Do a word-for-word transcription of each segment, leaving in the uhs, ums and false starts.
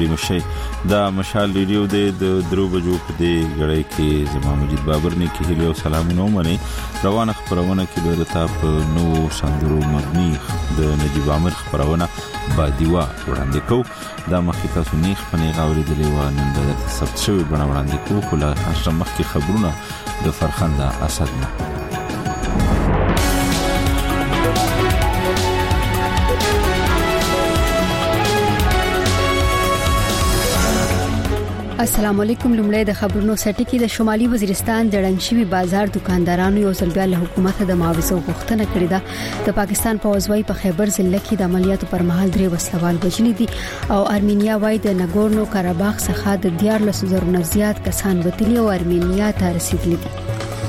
نو شي دا مشال ریډیو د درو بجو په دې غړې کې زما مجید بابر نه کې هلو سلامونه مني روانه خبرونه کې د تاپ نو سندرو مبني د نجیب عامر خبرونه بادیوا وړاندې کو دا مخکې تاسو نیخ پنې غاوري د لیوان د ثبت شوی بڼه وړاندې کو خو لا هڅه مخکې خبرونه د فرخنده اسد نه السلام علیکم. لومړی د خبرونو سټی کې د شمالي وزیرستان د ړنګشوي بازار دکاندارانو یو ځل بیا له حکومت د معاوضو غوښتنه کړې ده. د پاکستان پوځ وايي په خیبر ضلع کې د عملیاتو پر مهال درې وسلوال وژلي دي او ارمینیا وايي د نګورنو قرهباغ څخه د دیارلس زره نه زیات کسان وتلي او ارمینیا ته رسیدلي دي.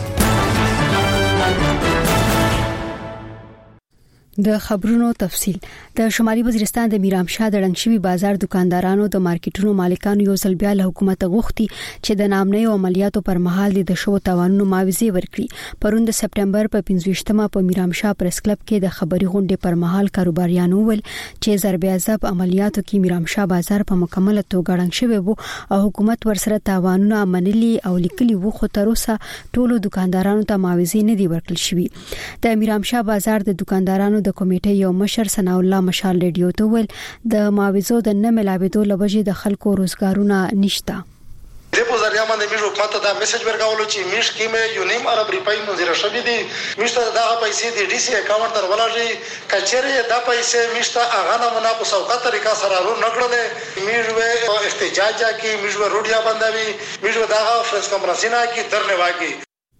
د خبرونو تفصيل. د شمالي وزیرستان د میرامشاه د ړنګشوي بازار دکاندارانو د مارکیټونو مالکانو یو ځل بیا له حکومت غوښتي چې د نامنۍ عملیاتو پر مهال د شو تاوانونو معاوضه ورکړي. پرون د سپټمبر په پنځوستمه په میرامشاه پریس کلب کې د خبري غونډې پر مهال کاروباریانو ول چې ضرب عذاب عملیاتو کې میرامشاه بازار په مکمل توګه ړنګ شوی وو او حکومت ورسره تاوانونه منلي او لیکلي وو، خو تر اوسه ټولو دکاندارانو ته معاوضه نه دی ورکړل شوی. د میرامشاه بازار د دکاندارانو د کمیټې یو مشر ثنا الله مشال ریډیو ته ول د معاوضو د نه ملاويدو لوجې د خلکو روزګارونه نشته. د په ځریه باندې موږ حکومت ته دا میسج ورکولو چې میش کیمه یو نیم ارب ریپای منځره شوې دي، مشته دا پیسې د ډي سي اکاونټ تر ولړي کچېره دا پیسې مشته هغه نه منا په سوکا طریقه سره ورو نکړلې میږه احتجاج کی میږه روډیا بندوي میږه دا فرنس کمپرسینا کی درنه واګي.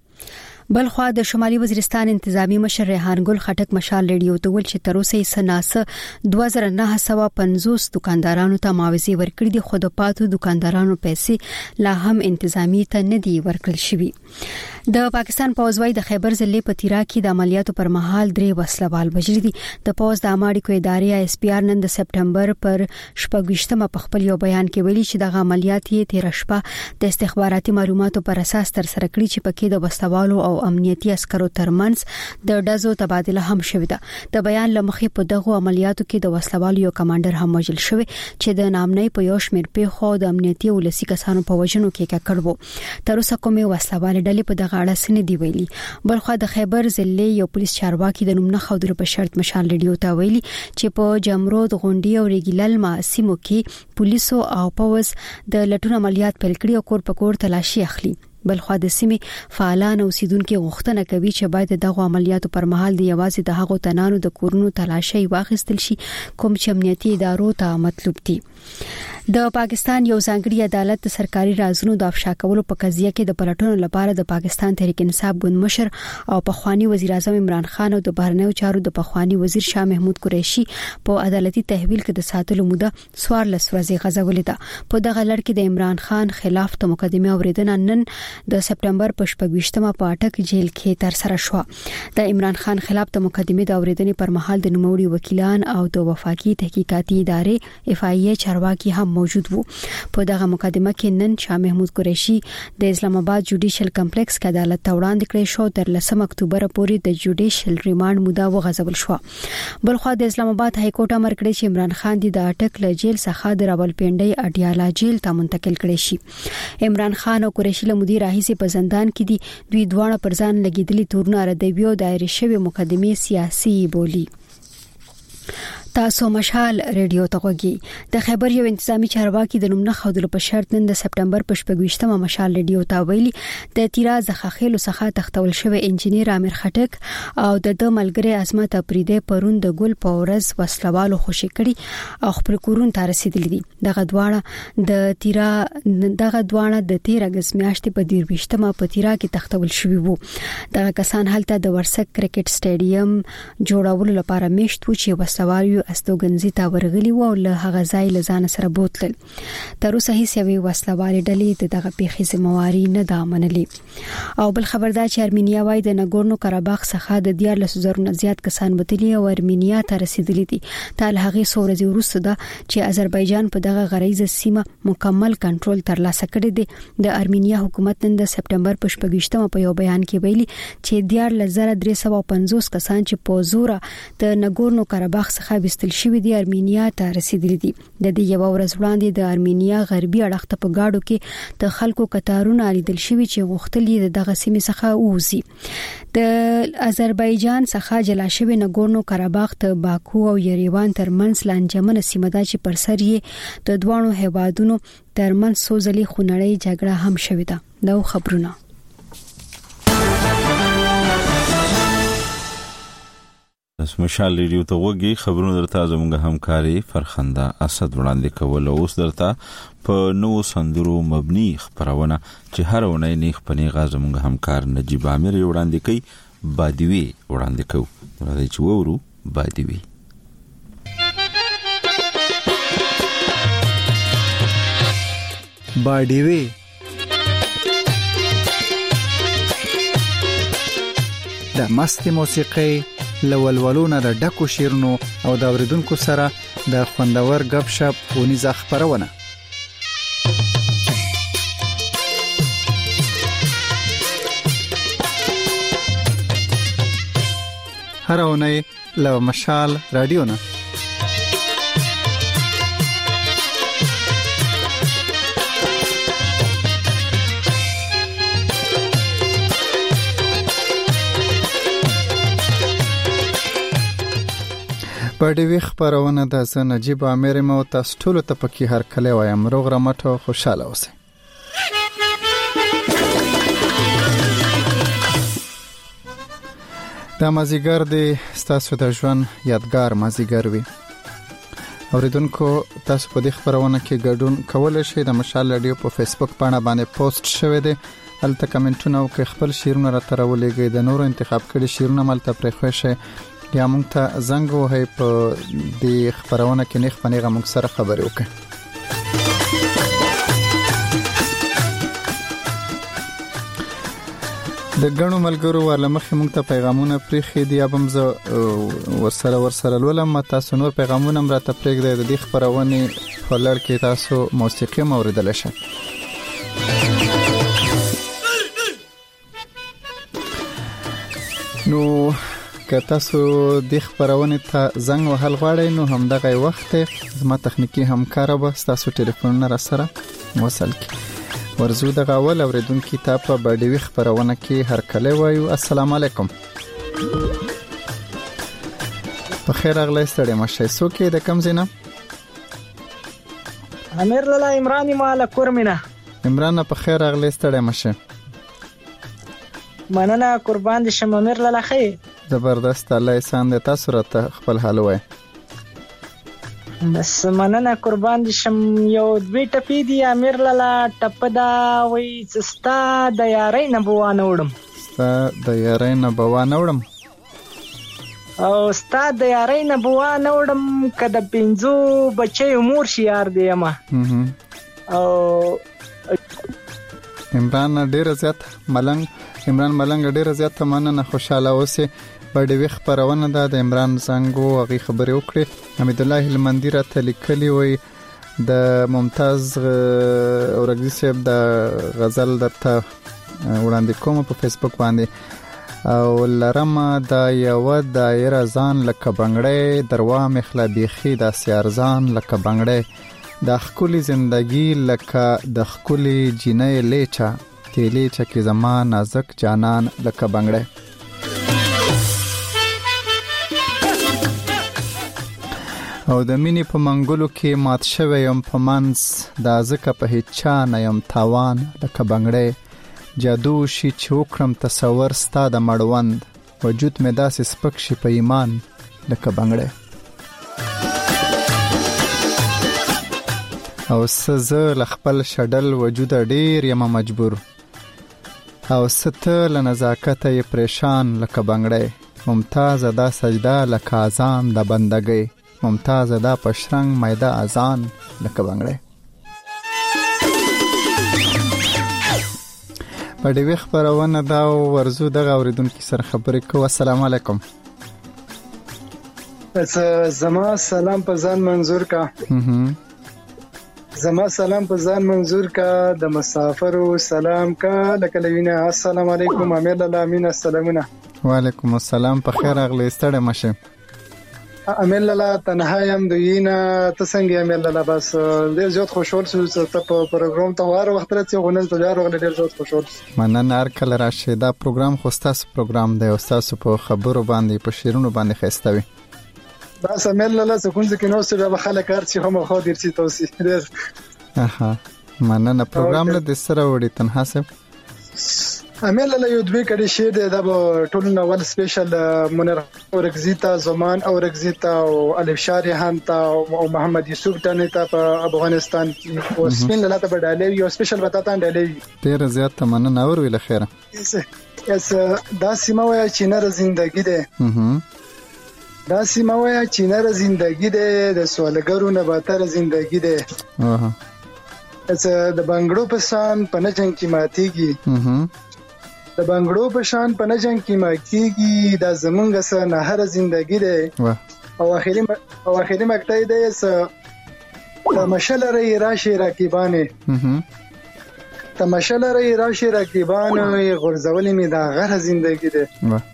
بلخوا د شمالي وزیرستان انتظامی مشر ریحان ګل خټک مشال ریډیو ته ول چې تر اوسه سناسه دوه زره نه سوه پنځوس دکاندارانو ته معاوضه ورکړي دي، خو د پاتو دکاندارانو پیسې لا هم انتظامی ته نه دی ورکړل شوی. د پاکستان پوځ وايي د خیبر ضلع په تیرا کې د عملیاتو پر مهال درې وسلوال وژلي دي. د پوځ د اماړي کو ادارې اس پی آر نن د سپټمبر پر شپږشتمه په خپل یو بیان کې ویلي چې د عملیات یې تیر شپه د استخباراتي معلوماتو پر اساس تر سره کړی چې پکې د وسلوالو او امنیتي عسکرو ترمنځ د ډزو تبادله هم شوې ده. د بیان لمخې په دغه عملیاتو کې د وسلوالو یو کمانډر هم وژل شوی چې د نامنۍ په یو شمېر پیښو د امنیتي ولسی کسانو په وژنو کې ککړ وو. تر اوسه کومه وسلوال ډلې په دغه اړه سن دی ویلي. بلخو د خیبر ضلع یو پولیس چارواکي د نوم نه خودرو په شرط مشال ریډیو ته ویلي چې په جمرود غونډي او ریګلل ماسیمو کې پولیسو او پوز د لټون عملیات پیل کړي او کور په کور تلاشي اخلي. بلخو د سیمې فعالان او سیدونکو غوښتنه کوي چې باید دغه عملیاتو پر مهال د یوازې د هغو تنانو د کورونو تلاشي واخیستل شي کوم چې امنیتي ادارو ته مطلوب دي. د پاکستان یو ځانګړي عدالت د سرکاري رازونو د افشا کولو په قضیه کې د پلټنو لپاره د پاکستان تحریک انصاف ګوند مشر او پخوانی وزیر اعظم عمران خان او د بهرنیو چارو د پخوانی وزیر شاه محمود قریشي په عدالتي تحویل کې د ساتلو موده څوارلس ورځې غځولې ده. په دغه لړ کې د عمران خان خلاف د مقدمه اوریدنه نن د سپټمبر په شپږشتمه په اټک جیل کې تر سره شو. د عمران خان خلاف د مقدمه د اوریدنې پر مهال د نوموړي وکیلان او د وفاقي تحقیقاتي ادارې اف آی ای چارواکي هم موجود وو. په دغه مقدمه کې نن شاه محمود قریشي د اسلام آباد جوډیشل کمپلیکس کې عدالت ته وړاندې کړی شو. تر لسم اکتوبر پورې د جوډیشل ریماند موده وغځول شو. بلخو د اسلام آباد های کورټ امر کړی چې عمران خان د اټک له جیل څخه د راولپنډي اډیالا جیل ته منتقل کړي شي. عمران خان او قریشي له مدیر راهیسي په زندان کې دي. دوی دواړه پر ځان لګیدلي تورونه ردوي او دایره شوی مقدمه سیاسي بولی. تاسو مشال ریډیو ته غوږی. د خیبر یو انتظامی چارواکي د نوم نه خودلو په شرط نن د سپټمبر په شپږشتمه مشال ریډیو ته ویلي د تیرا زخخېلو څخه تختول شوی انجنیر امیر خټک او د د ملګری عظمت اپریده پرون د ګل پورز وسلوالو خوشی کړي او خپل کورون ته رسیدلي دي. دغه دواړه د تیرا دغه دواړه د تیر اگست میاشتې په دیربشتمه په تیرا کې تختول شوی وو. دغه کسان هلته د ورسک کرکټ سټیډیم جوړولو لپاره میشت و چې وسوال استوګنځي ته ورغلي و او له هغه ځای له ځان سره بوتل. تر اوسه هیڅ یوې وسلوالې ډلې دغه پیښې ذمہواري نه ده منلې. او بل خبردار چې ارمینیا وايي د نګورنو قرهباغ څخه د دیارلس زره نه زیات کسان وتلي او ارمینیا ته رسیدلي دي. تل هغه سورځي وروسته ده چې آذربایجان په دغه غریزه سیمه مکمل کنټرول ترلاسه کړی دی. د ارمینیا حکومت نن د سپټمبر په شپږشتمه په یو بیان کې ویلي چې دیارلس زره درې سوه پنځوس کسان چې په زور د نګورنو قرهباغ څخه وستل شوې د ارمینیا ته رسیدلي دي. د دې یو ورځ وړاندې د ارمینیا غربي اړخ ته په گاډو کې د خلکو کتارونه لیدل شوي چې غوښتل دغه سیمې څخه ووزي. د آذربایجان څخه جلا شوی نګورنو کاراباخ ته باکو او یریوان ترمنځ لانجمنه سیمه ده چې پر سر یې د دوانو هیوادونو ترمنځ سوزلي خونړۍ جګړه هم شوې ده. نو خبرونه مشال ریډیو ته وګي خبرونه درته زموږ همکاري فرخنده اسد وړاندې کول. اوس درته په نو سندرو مبني خبرونه چې هر ونه نه خپنی غاز زموږ همکار نجيب عامر وړاندې کوي. بادوي وړاندې کوي راځي چې وورو بادوي. بادوي د مستي موسیقي لولولونه د ډکو شیرونو او د اوریدونکو سره د خوندور غب شپ ونیزه خبرونه. هر اونۍ له مشال رادیو نه بډوي خبرونه د زه نجيب عامر مو تاسو ټول ته پکې هر کله وایم. روغ رمټو خوشاله اوسئ. دا مازیګر دی تاسو د ژوند یادګار مازیګر وي. اوریدونکو تاسو په دې خبرونه کې ګډون کولای شئ. د مشال رادیو په فیسبوک باندې باندې پوسټ شوی دی. البته کمنټونه او خپل شیرونه را ترولېږئ. د نورو انتخاب کړي شیرونه ملته پرې خوښ شي یا مونږ ته زنګ وهي په دې خبرونه کې نه خپنیغه مونږ سره خبرې وکړي. د غنو ملګرو ورلمخې مونږ ته پیغامونه پرېخې دي. ابم زه ورسره ورسره لولم. تاسو نور پیغامونه هم راته پرېږدئ. د دې خبرونه په لړ کې تاسو موسیقي هم اوریدلی شئ. نو که تاسو د خبرونه ته زنګ وهل غواړئ نو همدغه وخت زما تخنیکی همکار به تاسو ټلیفون را سره وصل کی. ورزو دغه اول اوریدونکو ته په بډوي خبرونه کې هر کله وایو السلام علیکم. په خیر اغلی ستړي مشه. سو کې د کم زینه امیر لاله عمران مال کورمنه. عمران په خیر اغلی ستړي مشه. مننه قربان دي شم امیر لاله. خیر زبردست. الله احسان دې تاسو راته خپل حال وای. بس مننه قربان دي شم. یو دوی ټپی دي امیر لاله. ټپ دا وای سستا د یارۍ نه بوانه وړم. ستا د یارۍ نه بوانه وړم او ستا د یارۍ نه بوانه وړم کده پنځو بچي مور شي یار دی ما. او عمران ډیر زیات ملنګ عمران ملنګ ډیر زیات مننه. خوشاله اوسئ. بډوي خبرونه ده د عمران زنګو هغه خبرې وکړي. حمید الله المندی را تلیکلی وي د ممتاز اورګزی صاحب د غزل درته وړاندې کوم په فیسبوک باندې. او لرم د یو دایره ځان لکه بنگړې دروا مخله بیخي د سیارزان لکه بنگړې د خولي زندگی لکه د خولي جنې لیچا تیلی چکی زمان نازک جانان لکه بنگړې. او د مینې په منګلو کې مات شوی یم په منس د ازکه په هیچا نه یم تاوان لکه بنگړې. جادو شي چې وکړم تصور ستا د مړوند وجود مې داسې سپک شي په ایمان لکه بنگړې. او سزه لخپل شډل وجود ډیر یم مجبور او ست له نزاکت یې پریشان لکه بنگړې. ممتاز دا سجده لکه اذان د بندګۍ. ممتاز دا پشرنګ میده اذان لکه بنگړې. په دې خبرونه دا ورزو دغه اوریدونکو سره خبرې کوو. السلام علیکم. زما سلام په ځان منظور کا. زما سلام په ځان منظور کا د مسافرو سلام کا لکه لوینه. السلام علیکم امیر الله امین. السلامونه. وعلیکم السلام. په خیر اغلی ستړي مشه. امل لاله تنها يم دوینا ته څنګه امل لاله بس ډیر زیات خوشحال شو چې په پروګرام ته واره وخت راځي غونډه ته جوړ غل ډیر زیات خوشحال مننه هر کله راشه دا پروګرام خو تاسو پروګرام دی او تاسو په خبرو باندې په شیرونو باندې خستوي بس امل لاله څنګه چې نو څه به خلک ارچي هم خو ډیر چې تاسو ډیر اها مننه پروګرام له د سره وړي تنها سه امل لاله یو دوی کړي شه د ټول نوول سپیشل منیر اورګزیتا زمان اورګزیتا او الف شارحان تا او محمد یوسف ټنه تا په افغانستان کې او سپین لاله ته بدالې یو سپیشل وتا ډالې ډیر زیات مننه اور ویل خیره اس دا سیمه وای چې نه زندگی ده دا سیمه وای چې نه زندگی ده د سوالګرو نه بهتر زندگی ده واه اس د بنگړو په شان په نجنګ کې ماتيږي د بنگړو په شان په نجنګ کې ماتيږي دا زمونږ سره نه هر زندگی ده او اخیری او اخیری مقطع ده اس تماشل رہی راشي رقیبانه تماشل رہی راشي رقیبانه غرزولې می دا غره زندگی ده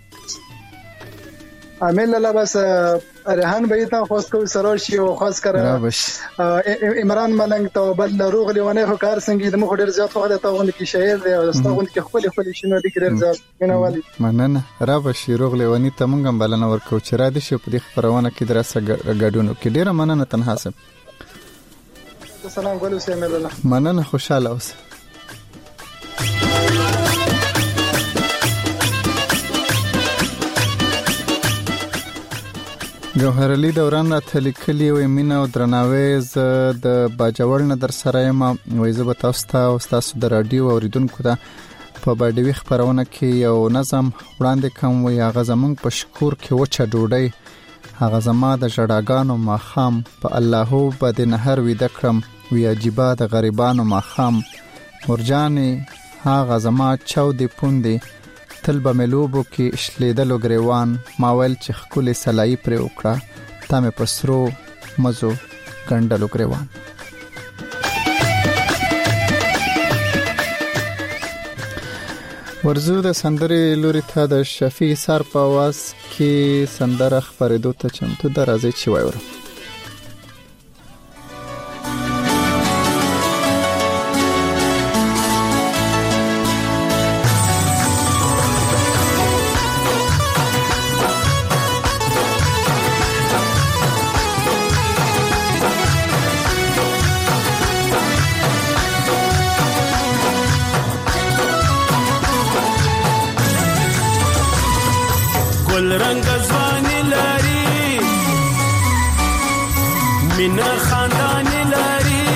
عامل لا بس ارهان به ته خاص کو سرور شي او خاص کر عمران ملنګ ته بل روغلی ونه خو کار څنګه د مخ ډیر زیات خو د تاغون کې شاعر دی او استغون کې خپل خپل شنو دي ډیر زیات کنه والی مننه را بشي روغلی ونی ته مونږ بلنه ورکو چې را دي شي په دې خبرونه کې درسه غډونو کې ډیر مننه تنها سه سلام ګلو سه مې الله مننه خوشاله اوسه جوهر علي دوران راته لیکلي وي مینا او درناوي ز د باجوړ نه در سره ما وایزه به تاسو ته او تاسو د رادیو اوریدونکو ته په باډوي خبرونه کې یو نظم وړاندې کوم وي هغه زمونږ په شکور کې وچه ډوډۍ هغه زما د جړاګانو ماخام په اللهو بد نهر وې دکړم وی عجيبه د غریبانو ماخام مرجانې هغه زما چاو دی پوندې تل به ملوبو کې شلیدلو گریوان ماول چې خپل سلای پر وکړه تامه پسرو مزو ګندلو گریوان ورزو د سندري لوري ته د شفیع سر په आवाज کې سندره خبرېدو ته چمتو درازي چي وایو گل رنگ زوانی لاری مینا خاندانی لاری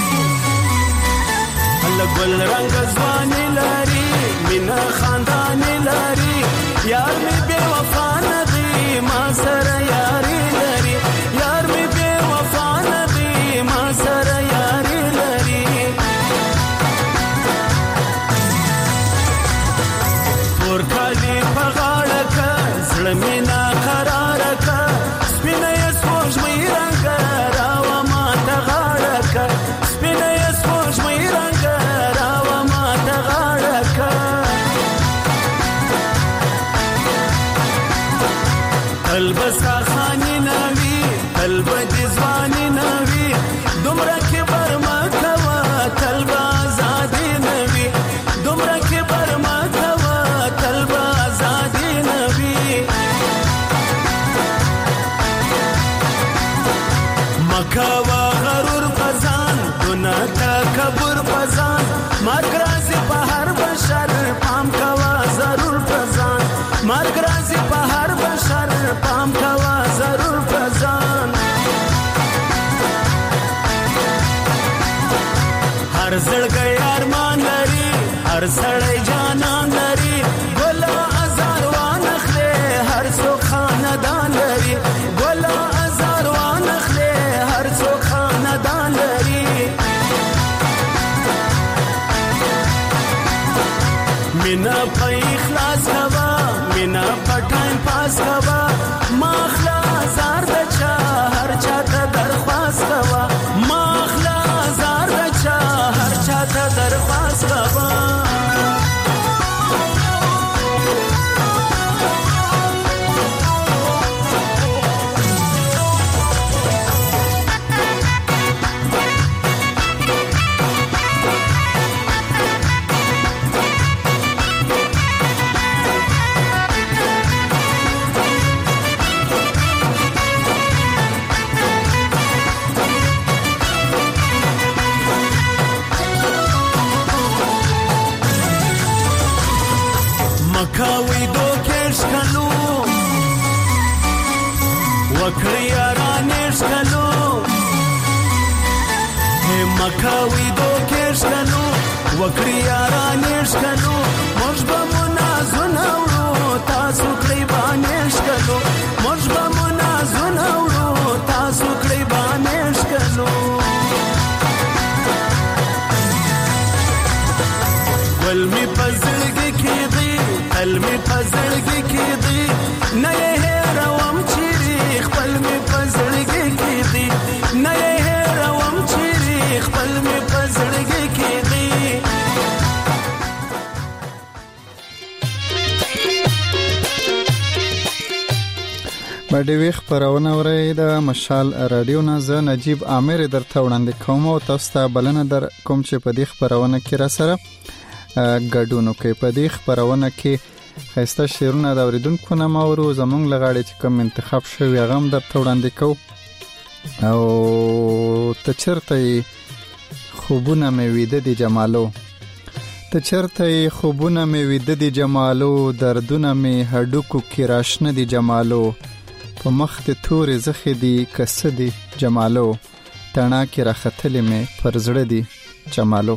الله گل رنگ زوانی لاری مینا خاندانی لاری یار می بے وفا ندی ما سر یاری لاری یار می بے وفا ندی ما سر یاری لاری ور کالی پغاړه کا زړمینا قرار کا سپینه سوچ مې رنگ راو ما تغاړه کا سپینه سوچ مې رنگ راو ما تغاړه کا قلب سا خانی نوی قلب دې ځواني نوی دومره کې برما کوا قلب آزادي نوی دومره کې برما کوا قلب آزادي نوی مکوا غرور پزان دنا تکبر پزان مرګرازي په هر بشر پام کوا ضرور پزان مرګرازي په هر بشر پام کوا ضرور پزان هر زړګي ارمان لري هر سړی جانان لري ګل ازار وانخله هر څو خاندان لري ګل ازار وانخله هر څو خاندان لري مینا په اخلاص کوا مینا په ټایم پاس کوا ما اخلاص زار د چا هر چا ته درخواست کوا ما اخلاص زار د چا هر چا ته درخواست کوا مکاوي دو کېش کلو وکړی یارانېش کلو مکاوي دو کېش کلو وکړی یارانېش کلو موږ به منازونه وړو تاسو کړی باندېش کلو موږ به منازونه وړو تاسو کړی باندېش کلو ول می پزړګي کې دی ال می پزړګي کې دی نه هېروم چې خپل می پزړګي کې دی نه هېروم چې خپل می پزړګي کې دی باندې وی خبرونه ورې د مشال رادیو نه ز نجیب عامر درته وړاندې کوم او تاسو ته بلنه در کوم چې په دې خبرونه کې را سره ګډونو کې په دې خبرونه کې خسته شیرونه د اوریدونکو نه مورو زمونږ لغاړي چې کوم انتخاب شوی هغه هم درته وړاندې کو او ته چرته خوبونه مې ویده دي جمالو ته چرته خوبونه مې ویده دي جمالو دردونه مې هډوکو کې راشنه دي جمالو په مخ ته تورې زخې دي کسه دي جمالو تڼا کې راختلې مې پر زړه دي جمالو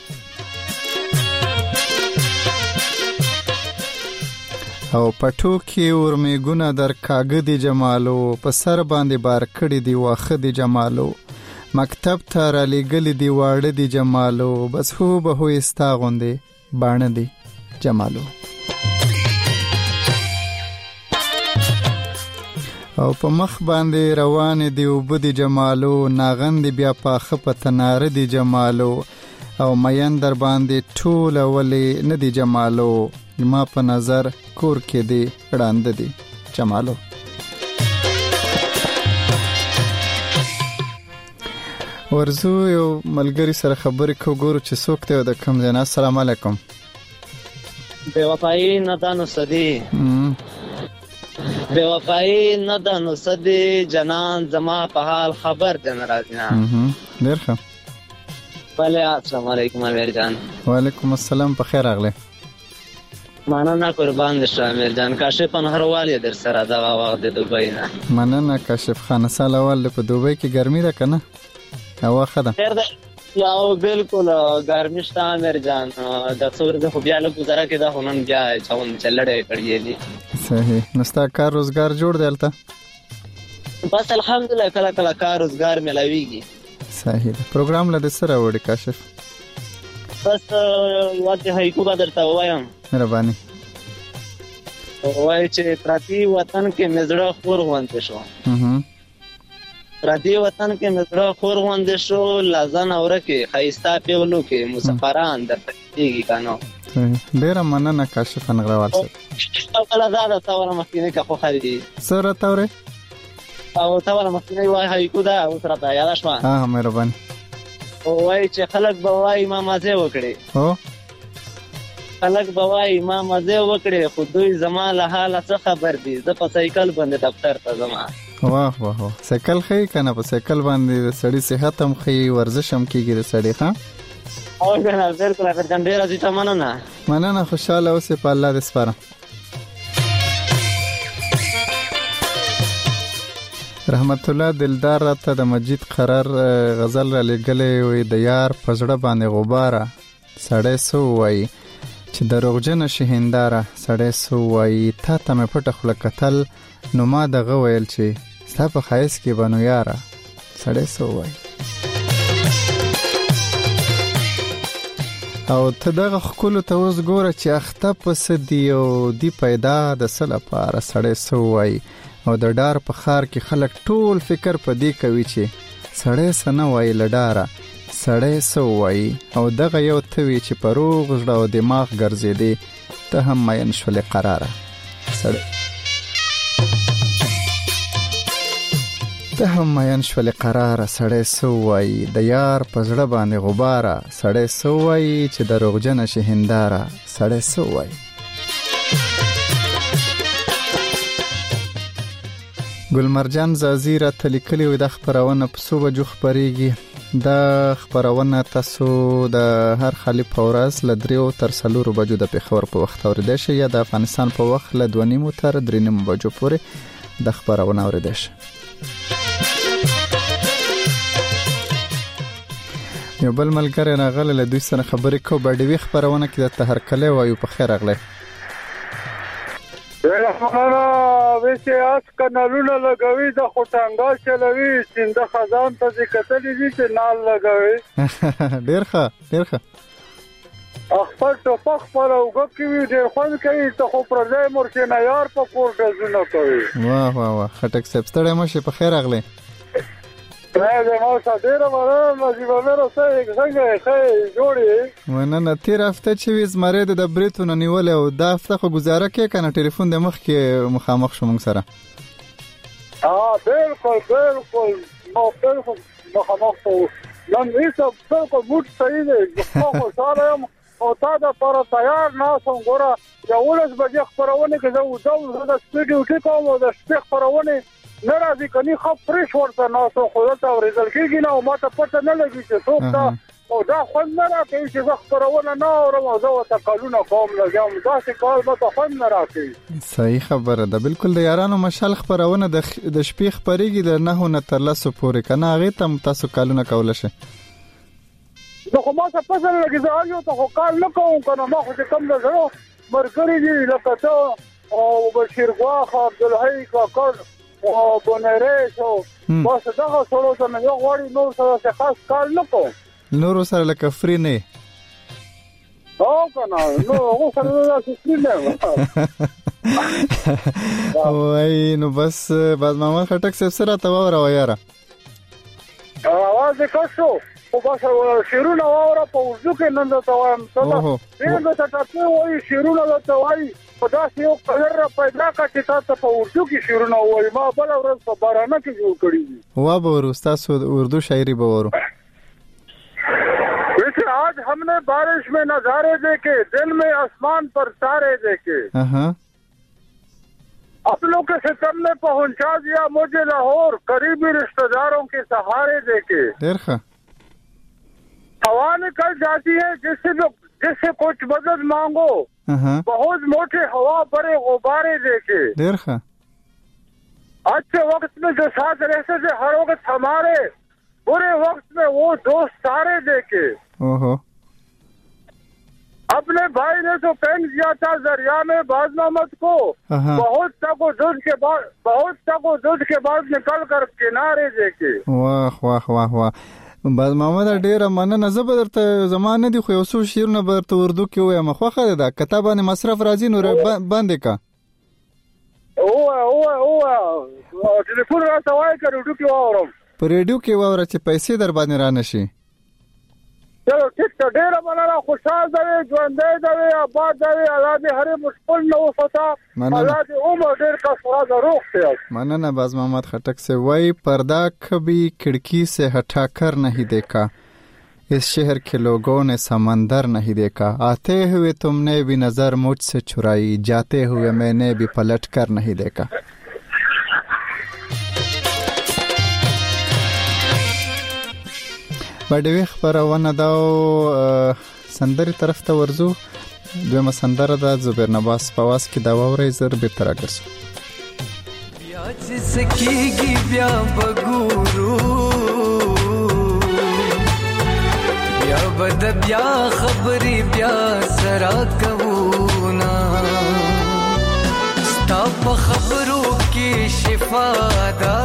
او پټو کې ورمیګونه در کاغه دي جمالو په سر باندې بار کړي دي واخه دي جمالو مکتب ته را لېږلي دي واړه دي جمالو بس هو به هو ستا غوندې باڼه دي جمالو او په مخ باندې روان دي اوبه دي جمالو ناغند بیا پاخه په تناره دي جمالو او مین در باندې ټول ولې نه دي جمالو ما په نظر کور کې دی وړاندې دی جمالو ورزو یو ملګری سره خبرې کو ګورو چې څوک دی د کوم ځای نه السلام علیکم بے وفایی نه دانو سدي بے وفایی نه دانو سدي جنان زما په حال خبر دې ناراض نه ډیر ښه بله السلام علیکم امیر جان وعلیکم السلام په خیر راغلی مننه قربان دې شامل جان کاشف انهروالي در سره دا وخت د دوبۍ نه مننه کاشف خان سلام په دوبۍ کې ګرمي ده کنه هوا خده خیر ده یا بالکل ګرمي شته امیر جان د څور د خو بیا له گزاره کې دا هنن بیا چاون چلړې کړې دي صحیح نستا کار روزګار جوړ دلته بس الحمدلله کله کله کار روزګار ملويږي صحیح پروګرام له سره وړي کاشف بس واته هیکو به درته وایم مهرباني وای چې پراتی وطن کې مزړه خور وانته شو اها پراتی وطن کې مزړه خور وانته شو لازن اوره کې خيستا پیولو کې مسافران درته کیږي کانو ډیر مننه کاشف انغروال سره او دا دا تاور مخینه کې خو خري سره تاور او تاور مخینه وای هیکو دا او سره تا یاد شوه ها مهرباني وای چې خلک به وای ما مازه وکړي هو خلک به وای ما مازه وکړي خو دوی زما له حاله څه خبر دي زه په سایکل باندې دفتر ته ځم واه واه سایکل خې کنه په سایکل باندې سړی صحت هم خې ورزش هم کیږي د سړی ها او کنه بالکل اگر څنګه ډیر ځي مننه مننه خوشاله اوسې په الله دې سپاره رحمت الله دلدار راته د مجید قرار غزل را لګلې وي د یار پزړه باندې غباره سړی سو وای چې دروغجن شهنداره سړی سو وای تا ته مې پټه خله کتل نو ما دغه ویل چې ستا په خایس کې بنو یاره سړی سو وای او ته دغه خکلو ته اوس ګوره چې اخته پس دی او دی پیدا د څه لپاره سړی سو وای او د ډار په خار کې خلک ټول فکر په دې کوي چې سړی سنه وای لډاره سړی سو وای او دغه یو توی چې په روغ زړه او دماغ ګرځېدې ته هم مین شولې قراره سړی ته هم مین شولې قراره سړی سو وای د یار په زړه باندې غباره سړی سو وای چې دروغجنه شهنداره سړی سو وای ګل مرجان زازی را تلیکلی و د خبرونه په صوبه جو خبرېږي د خبرونه تاسو د هر خالي پورس لدریو تر سلورو بجو د پیښور په وخت اوریدل شي یا د افغانستان په وخت ل دوه نیمو تر درې نیمو بجو پورې د خبرونه اوریدل شي. یو بل ملګری راغله له دوی سره خبرې کو باندې خبرونه کې د تهر کله وایو په خیر اغله. رحمانا ویسه اس کنالونه لګوي د خوټانګا چلوي سند خزان ته کتلې دي چې نال لګوي. ډیر ښه ډیر ښه. خپل ټوپک پر اوګه کې ډیر خوند کوي ته خو پر ځای مرشنه یار په کور ډزونه کوي. واه واه واه خټک سپستړې مشه په خیر اغله. راځه مو ساده راوړل نصیب مې راځي څنګه ښه جوړي. ونه نه تیر هفته چې وې زمره د بریتونو نیول او دا هفته خو گزاره کې کنه ټلیفون د مخ کې مخامخ شوم سره. اه بالکل بالکل نو بالکل مخامخ شو. نن هیڅ بالکل موټ صحیح دی. خو خوشاله یم او تا د پر تیار نه سم ګوره یو ولس بجې خبرونه کې زه وځم د سټډیو کې کوم او د شپې خبرونه ناراضي کني خو فرش ورته نو څو خو ته ورزل کېږي نو ماته پته نه لګي چې څوک دا او دا خو نه راځي چې زه خبرونه نه اورم او زه ته کالونه کوم لګم دا څه کار ماته خو نه راځي. صحیح خبره ده بالکل د یارانو مشال خبرونه د د شپې خبرېږي د نه نه تر لاسو پورې کنه هغه ته تاسو کالونه کول شي. نو خو ماته پته نه لګي زه یو ته خو کال نه کوم کنه ما خو کم نه زه مرګري دي لکه ته او بشیر غواخ عبدالحی کاکر او بونره شو بس دغه سره ته نه یو غوړي نور سره خاص کار نه کوم. نور سره لکه فری نه او کنه نو هغه سره لکه فری نه وای نو بس باز محمد خټک سره ته وره وایره اواز وکړو او بس شیرونه وره په وځو کې نن ته وایم ته دې ته تاسو وایي شیرونه ته وایي په داسې یو کلر پیدا کړ چې تاسو په اردو کې شیرونه وایي ما بل ورځ په بارانه کې جوړ کړی دي. وا به ورستاسو اردو شاعری به ورو. ویسے آج ہم نے بارش میں نظارے دیکھے دل میں آسمان پر تارے دیکھے اپنوں کے ستم نے پہنچا دیا مجھے لاہور قریبی رشتہ داروں کے سہارے دیکھے. ہوا نکل جاتی ہے جس سے جس سے کچھ مدد مانگو بہت موٹے ہوا بڑے غبارے دیکھے. اچھے وقت میں جو ساتھ رہتے تھے ہر وقت ہمارے برے وقت میں وہ دوست سارے دیکھے. اپنے بھائی نے تو پہن دیا تھا دریا میں باز محمد کو بہت تک و دودھ کے بعد بہت تک و دودھ کے بعد نکل کر کنارے دیکھے. واہ واہ واہ واہ باز محمد ډیره مننه. زه به درته زمانه دي خو یو څو شیرونه به درته اردو کې وایم خوښه ده کتابانه مصرف راځي نو باندې کا او او او ټلیفون راته وای کړو اردو کې واورم په ریډیو کې واوره چې پیسې در باندې را نشي. چلو ټیک ته ډیره مننه خوشاله دی ژوندې دی آباد دی الله دې هر مشکل نو وستا الله دې عمر ډیر کا سراغ روح ته. مننه باز محمد خټک سے وای पर्दा कभी खिड़की से हटाकर नहीं देखा इस शहर के लोगों ने समंदर नहीं देखा आते हुए तुमने भी नजर मुझसे चुराई जाते हुए मैंने भी पलट कर नहीं देखा. باندې خبرونه دا سندري طرف ته ورزو دویمه سندره د زبیر نواز په واس کې دا ووري زر به ترګس بیا چې سکیږي بیا بګورو بیا بد بیا خبري بیا سرا کونا ستا په خبرو کې شفا ده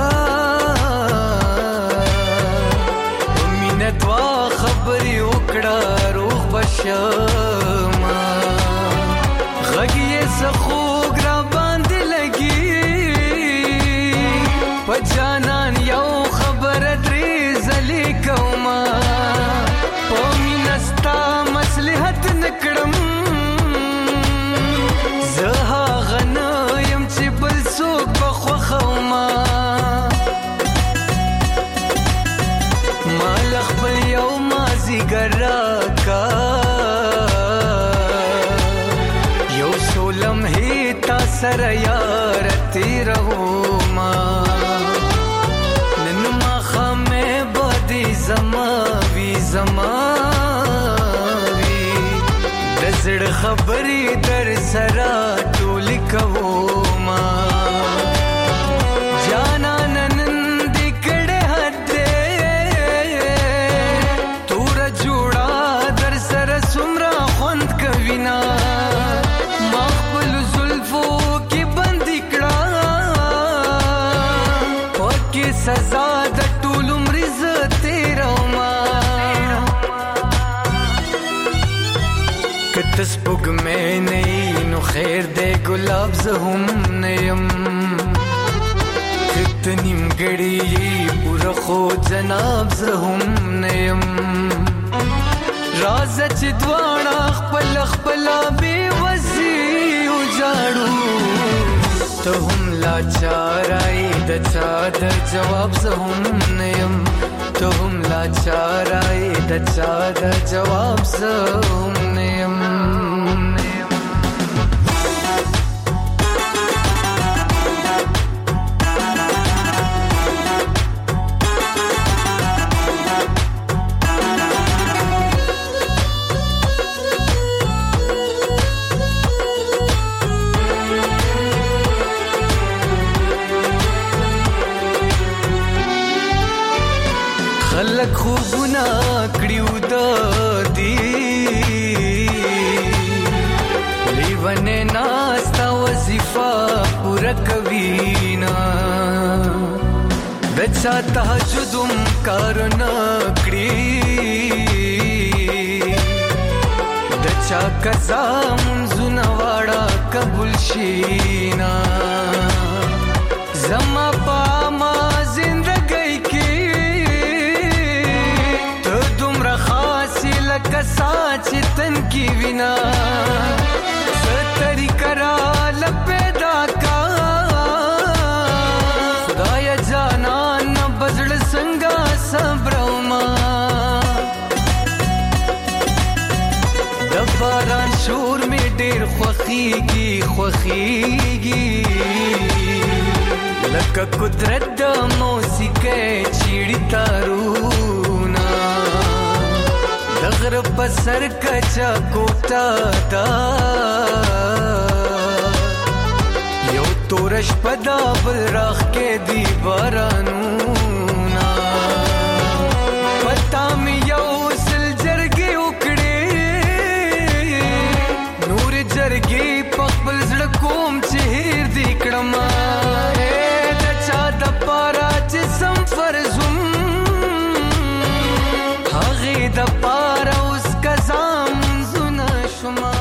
دوا خبري وکړه روح بشما غږی سخو ګرا باندې لګي پجانان یو خبر درې زلي کوما پومینستا مصلحت نکړم زها غنایم چې بل څوک بخوخما ګراکا یو سولم هی تا سره یار تیرو ما نن ما خمه بادي زما زماوي د زړه خبرې در سره ټول کوما جانا نن دې کړه هده تور جوړا در سره سمرا خوند کوینا ما خپل زلفو کې بند کړه پکې سزا د ټول عمر ز تیرا ما کتس پوګ مې نه نو خیر دې ګلاب زهم نیم کتنیم ګړی پورا خو جناب زهم نیم راز چې دواړه خپل خپل به وزي وجاړو ته هم لاچارای د چا د جواب زهم نیم ته هم لاچارای د چا د جواب زهم نیم خلق خوبنا کړیو د دی لیونه ناستا وظیفه پورا کوینا د چا تهجدم کارنا کړی د چا قضا منځونه واړه قبول شینا زما پاما زندګۍ کې کساچ تن کی وینا ستری کرا لپیدا کا خدای جانان بزړ څنګه صبرما د باران شور می ډیر خوخیږي خوخیږي لکه قدرت د موسیقي چیړی تارونا دغر پسر کچا کوتا دا یو تورش پدا بل راخ کے دی بارانونا پتا می یو سل جرگی اکڑی نور جرگی پخبل زڑکوم چہیر دی کڑما اے دچا دا پارا جسم فرزم هغه د پاره اوس کزام زونه شما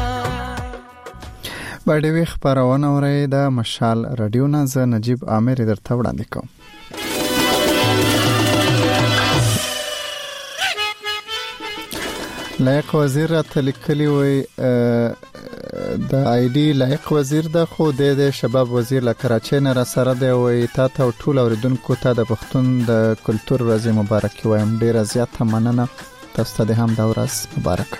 باندې وی خبرونه اوري د مشال رادیو نه ز نجيب عامر درته وړاندې کوم لایق وزیر تلکلی وی د آی ډی لایق وزیر د خو د شباب وزیر له کراچۍ نه را سره دی وی تا ته ټول اوریدونکو ته د پښتون د کلچر ورځ مبارک وایم ډیره زیاته مننه تاسو ته هم دا ورځ مبارک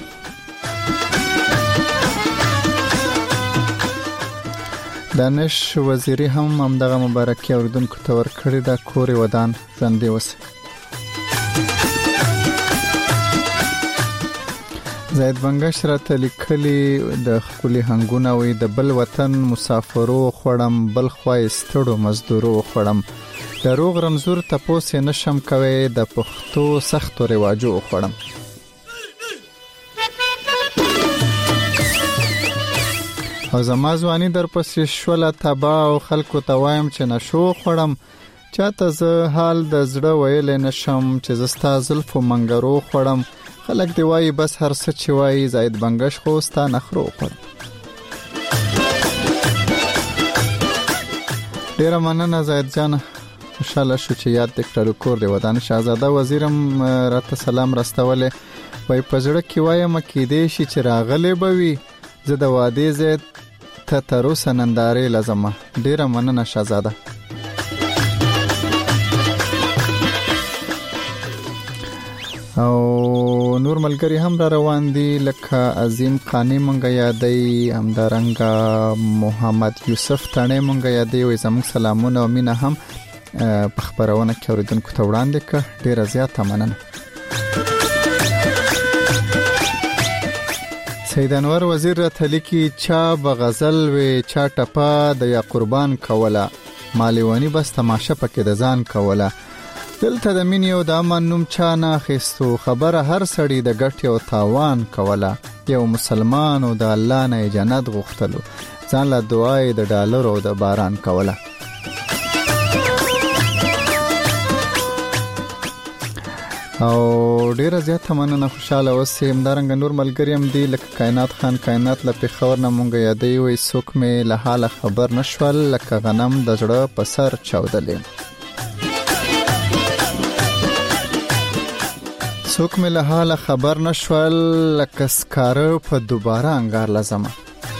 دانش وزیری هم همدغه مبارکي اوریدونکو ته ورکړی دا کوري ودان ژوندې وسه زید بنگش را تلکلی د خپل هنګونه وي د بل وطن مسافرو خړم بل خوای ستړو مزدورو خړم د روغ رمزور تپوس نشم کوي د پښتو سختو رواجو خړم او زما ځواني در پسې شوله تبا او خلکو توایم چې نشو خړم چاته زه حال د زړه ویل نشم چې زستا زلف منګرو خړم خلک دی وای بس هر څه چې وای زید بنگش خو ستا نخرو خړم ډیر مننه زید جان ان شاء الله شو چې یاد دکړو کور دی ودان شاهزاده وزیرم راته سلام راستوله وای پزړه کې وایم کې دې شي چې راغله بوي زه د وادي زید ته تر سنندارې لازم ډیر مننه شاهزاده او نور ملګری هم را روان دي لکه عظیم قانی مونږه یادې همدارنګه محمد یوسف تانه مونږه یادې وې زموږ سلامونه او مینه هم په خبرونه کې اوریدونکو ته وړاندې کړ ډیر زیات مننه سید انور وزیر راته لیکي چا به غزل وی چا ټپه د یا قربان کوله مالیوانی بس تماشه پکې د ځان کوله دلته د مینې او د امن نوم چا نه اخیستو خبره هر سړی د ګټې او تاوان کوله یو مسلمان او د الله نه جنت غوښتلو ځان له دعای د ډالر او د باران کوله. او ډیره زیاته مننه خوشاله اوسې همدارنګه نور ملګری هم دی لکه کائنات خان کائنات له پېښور نه مونږ یادې وي څوک مې له حاله خبر نشول لکه غنم د زړه په سر چاودلې څوک مې له حاله خبر نشول لکه سکاره په دوباره انګار لازمه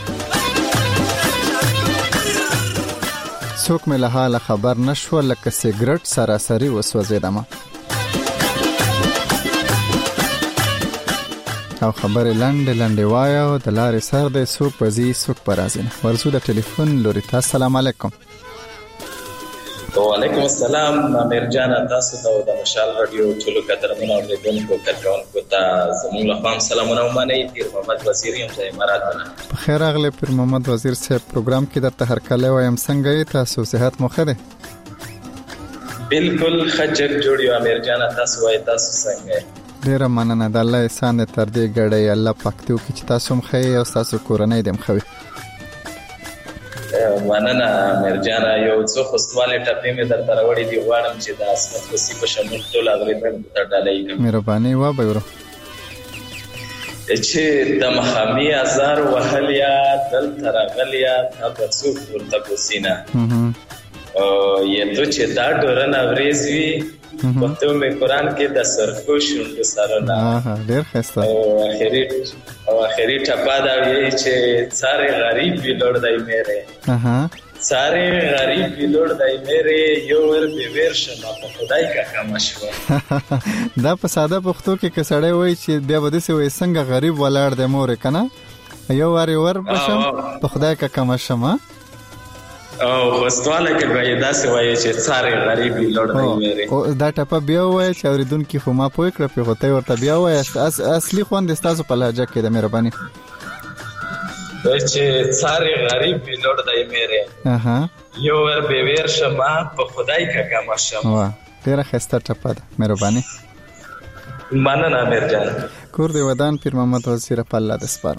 څوک مې له حاله خبر نشول لکه سیګریټ سراسری وسوځېدمه او خبرې لنډې لنډې وایو د لارې سر دی څوک پزي څوک پرازي ورسو د ټلیفون لوري ته السلام علیکم. وعلیکم السلام امیر جان تاسو ته د مشال رادیو ټولو قدرمنو اوریدونکو کارکونکو ته زموږ له خوا سلامونه ومنئ. پیر محمد وزیر یم د امارات نه. بخیر اغلی پیر محمد وزیر صاحب پروګرام کې درته هر کله وایم څنګه یې تاسو صحت مو ښه دی؟ بالکل خجک جوړ یو امیر جان تاسو وای تاسو څنګه یې؟ ډیره مننه د الله احسان تر دې ګړې الله پاک دې وکړي چې تاسو هم ښه او تاسو کورنۍ دې هم ښه وي. مننه امیر جان یو څو خوستواله ټپې مې درته راوړې دي غواړم چې د اسمت وسی په شمول ټول اغریدل ته ډالۍ کوم. مهرباني و به ورو چې د مخامي ازار وهلیا دل ترغلیا تاسو ورته کوسینا او یې ته چې دا ډورن اوریزوي وته مې قران کې د سرکو شوند سره نه ها ډېر خسته او اخري او اخري ټپا دا وی چې ساره غریب ویلوړ دای مېره ها ساره غریب ویلوړ دای مېره یو ور به ور شمه په خدای کا کما شو. دا په ساده پښتو کې کسړې وای چې بیا بده سي وای څنګه غریب ولاړ د مور کنه یو واری ور بشم په خدای کا کما شمه او خوستواله کې به داسې وایي چې ساره غریب لوړ دی مېره او دا ټپه بیا وایي چې اوریدونکو خو ما پوي کړ په هوته ورته بیا وایي اصلي خوند تاسو په لهجه کې د مهرباني چې ساره غریب لوړ دی مېره اها یو ور به ور شمه په خدای کا کما شمه. وا ډیره خسته ټپه ده مهرباني مننه امیر جان. کور دی ودان پیر محمد وزیر په الله د سپار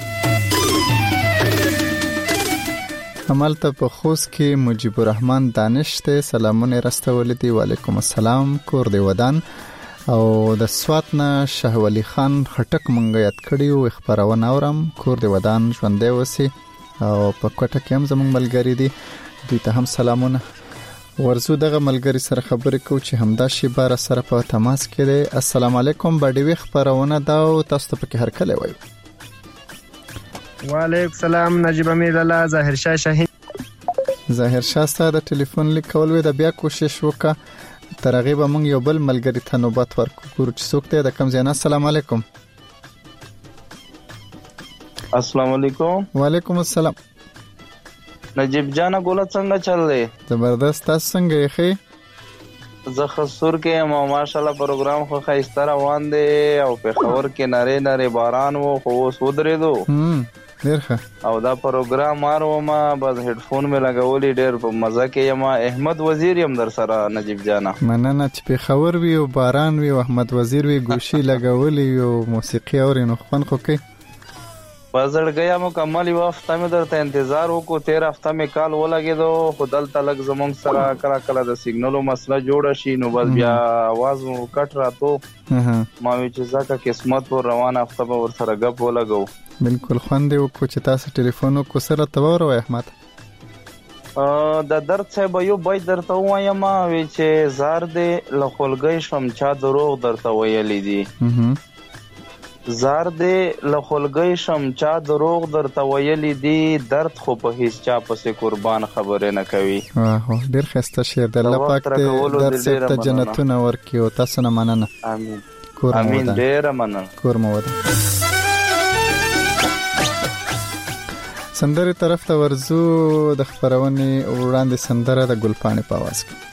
عملته په خوست کې مجيب الرحمن دانش ته سلامونه راستولې دي. وعلیکم السلام کور دی ودان او د سواتنا شاه ولی خان خټک مونږ یاد کړیو خبرونه اورم کور دی ودان ژوندې وسی او په کوټه کې هم زمونږ ملګری دي دوی ته هم سلامونه ورزو دغه ملګری سره خبرې کو چې همدا شی بار سره په تماس کې دی. السلام علیکم باډي خبرونه دا او تاسو ته په هر کله وایو. وعلیکم السلام نجیب امیر الله ظاهر شاه شاهین. ظاهر شاه ستاسو د ټلیفون لیکول وې د بیا کوشش وکړه ترغیب مونږ یو بل ملګری ته نوبت ورکړو چې څوک ته د کم ځای نه. السلام علیکم. السلام علیکم. وعلیکم السلام. نجیب جان ګوله څنګه چل دی؟ زبردست تاسو څنګه یې ښه؟ زه خسور کې ما ماشاءالله پروګرام خو خیسته روان دی او په خبر کې ناره ناره باران وو خو اوس ودرېدو ډېر ښه او دا پروګرام مارو ما بس هډفون مې لګولې ډېر په مزه کې یم. احمد وزیر یم در سره نجیب جانا مننه چې په خبر وی او باران وی او احمد وزیر وی ګوشي لګولې او موسیقي اورینو خون خو کې بازړ گیا مکمل یو هفته مې درته انتظار وکړو تیر هفته مې کال ولګېدو خو دلته لږ زمونږ سره کله کله د سیګنالو مسله جوړه شي نو بس بیا आवाज مو کټ راتو ما وی چې ځکه قسمت ور روان هفته به ور سره غپ ولګو. بالکل خوندې وکړو چې تاسو ټلیفون کو سره تور وای احمد د درد صاحب یو بای درته وایم وی چې زار دې لخلګی شم چا دروغ درته ویلې دي زار دې لخلګی شم چا دروغ درته ویلې دي درد خو په هیڅ چا پسې قربان خبره نه کوي. واه ډیر خسته شعر د الله پاک دې درد ته جنتونه ورکړي او تاسو نه مننه. امين امين ډیر مننه. کور مو وده سندره طرف ته ورزو د خبرونه وړاندې سندره د ګلپانې په आवाज کې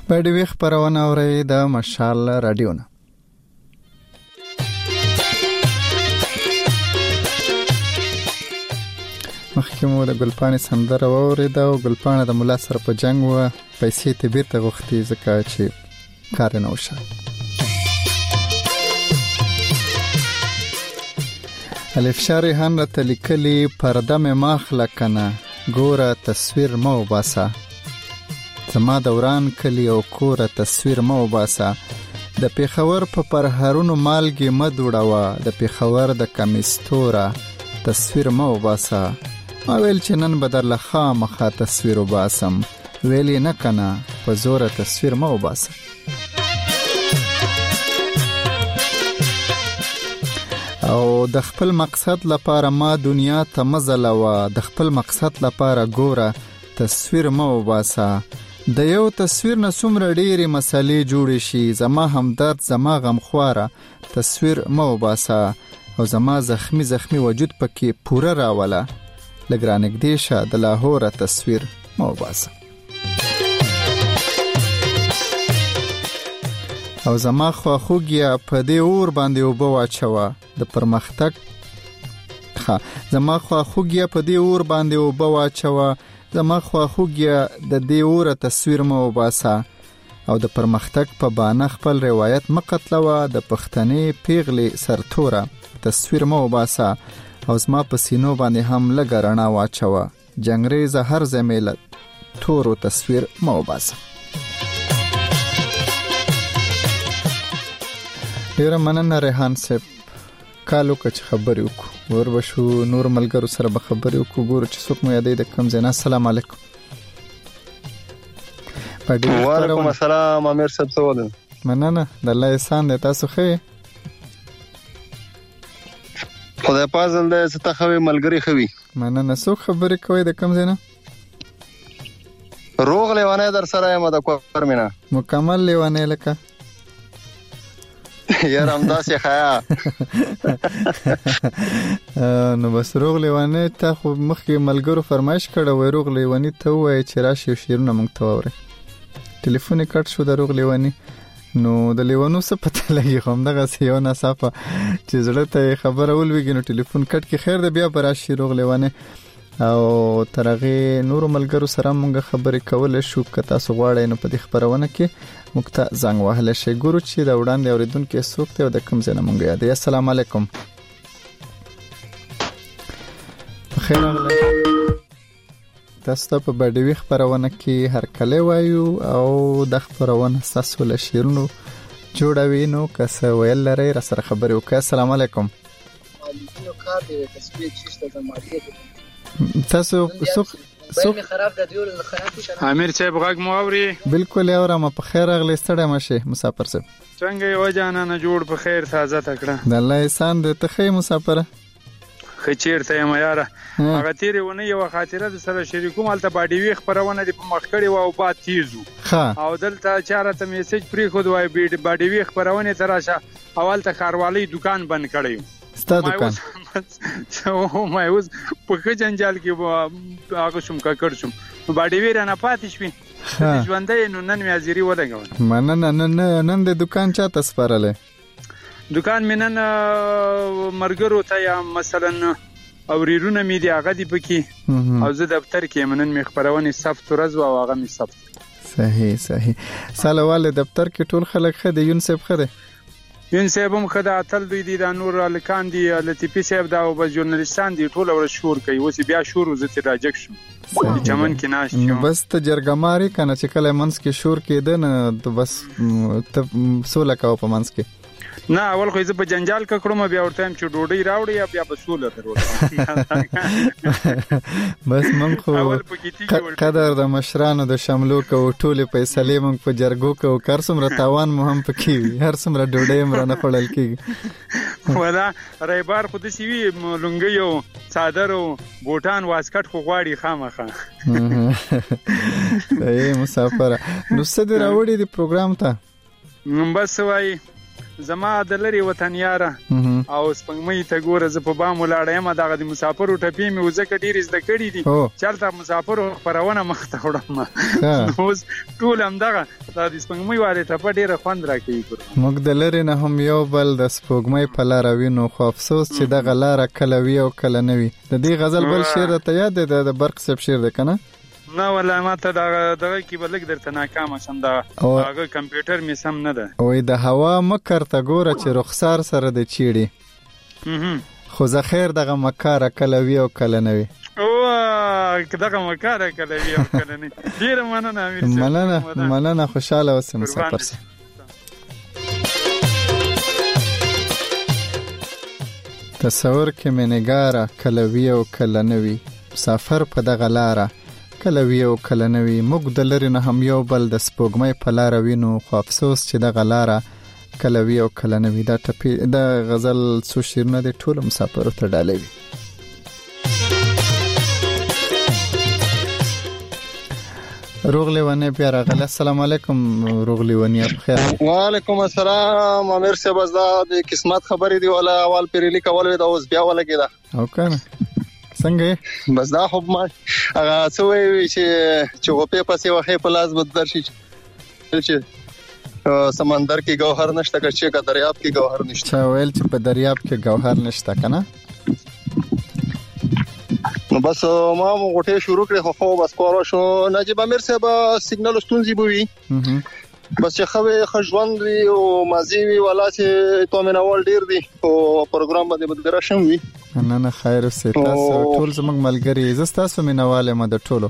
باندې وی خبرونه اوري د مشال رادیو نه. مخکې مو د ګلپانې سندره واورېده او ګلپانه د ملا سره په جنګ وه، پیسې ته بیرته غوښتې ځکه چې کار نه وشه. الفشا ریحان راته لیکلي پرده مې ماخله کنه ګوره تصویر مه وباسه، زما دوران کلی او کوره تصویر مه وباسه، د پېښور په پرهرونو مالګې مه دوړوه، د پېښور د کمیستوره تصویر مه وباسه، ما ویل چې نن به درله خامخا تصویر وباسم، ویل یې نه کنه په زوره تصویر مه وباسه. او د خپل مقصد لپاره ما دنیا ته مزلوه، د خپل مقصد لپاره ګوره تصویر مه وباسه، د یو تصویر نه څومره ډېرې مسلې جوړې شي، زما همدرد زما غمخواره تصویر مه وباسه، او زما زخمی زخمی وجود پکې پوره راوله، لږ رانږدې شه د لاهوره تصویر مه وباسه. او زما خواخوږیه په دې اور باندې اوبه واچوه د پرمختګ ښه زما خواخوږیه په دې اور باندې اوبه واچوه، زما خواخوږیه د دې اوره تصویر مه وباسه، او د پرمختګ په بانه خپل روایت مه قتلوه، د پښتنې پیغلې سرتوره تصویر مه وباسه، او زما په سینو باندې هم لږه رڼا واچوه، جنګریزه هر زمیله تورو تصویر مه وباسه. ډیره مننه ریحان صاحب، کالو که چې خبرې وکړو وربشو نور ملګرو سره به خبرې وکړو، ګورو چې څوک مو یادوي د کوم ځای نه. السلام علیکم. وعلیکم السلام امیر صاحب، څه وایي؟ مننه، د الله احسان دی، تاسو ښه یې؟ خدای پازل دی، څه ته ښه وي ملګري ښه وي. مننه. څوک خبرې کوئ د کوم ځای نه؟ روغ لیوانی در سره یم د کور مې نه. مکمل لیوانی لکه یار همداسې خیا. نو بس روغ لیوانی ته خو مخکې ملګرو فرمایش کړه وای روغ لیوانی ته وای چې راشي شیرونه موږ ته واوري. ټلیفون کټ شو د روغ لیوانی، نو د لیوانو څه پته لګي، خو همدغسې یو ناڅاپه چې زړه ته خبره ولوېږي نو ټلیفون کټ کې خیر دی، بیا به راشي روغ لیوانی. او تر هغې نورو ملګرو سره موږ خبرې کولی شو، که تاسو غواړئ نو په دې خپرونه کې موږ ته زنګ وهلی شئ. ګورو چې د وړاندې اورېدونکي څوک دی او د کوم ځای نه موږ یادوي. السلام علیکم. بخیر راغلی. تاسو ته په بډوي خپرونه کې هرکلی وایو، او د خپرونه ستاسو له شعرونو جوړه وي، نو که څه ویل لرئ را سره خبرې وکړئ. السلام علیکم. تاسو څوک څوک خراب د دیول خراب شي؟ امیر صاحب غږ مو اوري؟ بالکل اورم. په خیر راغلی، ستړی مشه مسافر صاحب. څنګه یو جانانه جوړ په خیر تازه تکړه. د الله احسان دې ته خې مسافر. خچیر ته یم یاره. هغه تیرې ونه یو خاطره د سره شریکوم، الته باډي وی خبرونه دی په مخ کړي و او باد تیزو. او دلته چاره ته میسج پری خود وای باډي وی خبرونه تراشه اول ته خاروالي دکان بند کړی. ستا دکان او ما اوس په جنجال کې هغه شوم کا کړ شوم باډي وی رانه پاتې شوې ژوندې، نو نن مې ازيري ولګول. مننه. نن نن د دکان چا تسپارله؟ دکان مې نن مرګرو ته یا مثلا اوریرونه مې دی هغه دی پکې، او زه دفتر کې منن مې خبرونه سفت ورځ او هغه مې سفت. صحیح صحیح. سالواله دفتر کې ټول خلک خده یون صاحب خده یون صاحب هم خدا اتل دوی دي، دا نور الکان دي، لطیفي صاحب دا او بس ژورنالیستان دي، ټول ور شور کوي. اوس بیا شور وزته راجک شو چمن کې ناش شو، بس ته جرګماري کنه چې کله منس کې شور کېده نه بس ته سوله کاو په منس کې. نه اول خو زه په جنجال کې کړم، بیا ورته هم چې ډوډۍ راوړي بیا په سوله درول. بس مونږ خو قدر د مشرانو د شملو کو ټوله فیصله مونږ په جرګو کو کارسم رتاوان مو هم پکې وي، هر څومره ډوډۍ مرنه خړل کیږي. ولا رایبار خو د سی وی لونګیو صادرو بوټان واسکټ خو غواړي خامخه. ای مسافر نو څه دی راوړي دی پروګرام ته؟ بس وای زما د لري وطن یاره او سپنګمۍ ته ګوره زه په بام ولاړه یم دغه د مسافرو ټپې مې وځکه ډېرې زده کړي دي چېرته مسافرو خپرونه مخته وړم اوس ټول همدغه دا د سپنګمۍ والې ټپه ډېره خوند راکوي موږ د لرې نه هم یو بل د سپوږمۍ په لاره وینو خو افسوس چې دغه لاره کله وي او کله نه وي د دې غزل بل شعر ته یاد دی د برق صاحب شعر دی که نه نه والله ما ته دغه دغه کې به لږ درته ناکامه شم دغه هغه کمپیوټر مې سم نه ده وایي د هوا مکر ته ګوره چې رخسار سره د چیړي خو زه خیر دغه مکاره کله وي او کله نه وي او دغه مکاره کله وي او کله نه ډېره مننه امیر صاحب مننه مننه خوشحاله اوسې مسافر صاحب تصور کې مې نګاره کله وي او کله نه وي مسافر په دغه لاره کله وی او کله نه وي موږ د لرې نه هم یو بل د سپوږمۍ په لاره وینو خو افسوس چې دغه لاره کله وی او کله نه وي دا ټپې د غزل څو شعرونه د ټولو مسافرو ته ډالۍ وي روغ لیونی بیا راغلی السلام علیکم روغ لیونی بخیر وعلیکم السلام امیر صاحب دا د قسمت خبرې دی ولا اول پیرلی کول دا اوس بیا ولګیدا او کنه څنګه بس دا خو ما هغه څه وی چې چوغې پسې وخې په لاس بدر شي چې سمندر کې گوهر نشته چې کا دریاب کې گوهر نشته چا ویل چې په دریاب کې گوهر نشته کنه نو بس ما مو غټه شروع کړې خو خو بس کورو شو نجیب امیر صاحب سیګنال ستونزې بوي بس چې خوي خجوند وی او مازی وی ولا چې تو مې نوول ډیر دی او پروګرام باندې بدګرا شم وی نه نه خیر اوسه تاسو ټول زموږ ملګری زه تاسو مې نواله مده ټولو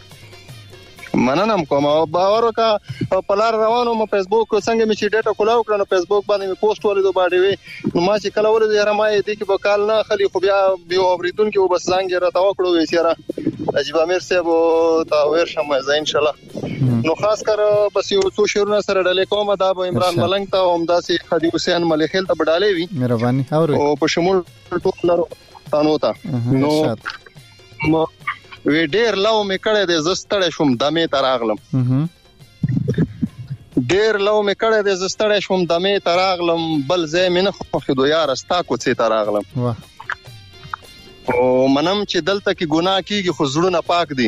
مننم کوم او باور کا په لار روانو مې فیسبوک څنګه مې چې ډیټا کولاو کړنو فیسبوک باندې مې پوسټ ولیدو باندې وی نو ما چې کله ورته یاره ما دې کې په کال نه خلی خو بیا بیا اوریدون کې وبس څنګه راته وکړو وی سره عجیب امیر صاحب تا ور شم زه ان شاء الله نو خاص کر بس یو څو شعرونه سره ډلې کوم دا به عمران ملنګ ته هم داسې خدي حسین ملخیل ته بډالې وی مهرباني او په شمول ټول لرو تانو ته نو وی ډیر لو مې کړه د زستړې شوم دمه تراغلم ډیر لو مې کړه د زستړې شوم دمه تراغلم بل زې مې نه خو خدو یار استا کو څه تراغلم واه او منم چې دلته کې ګناه کیږي خو زړونه پاک دي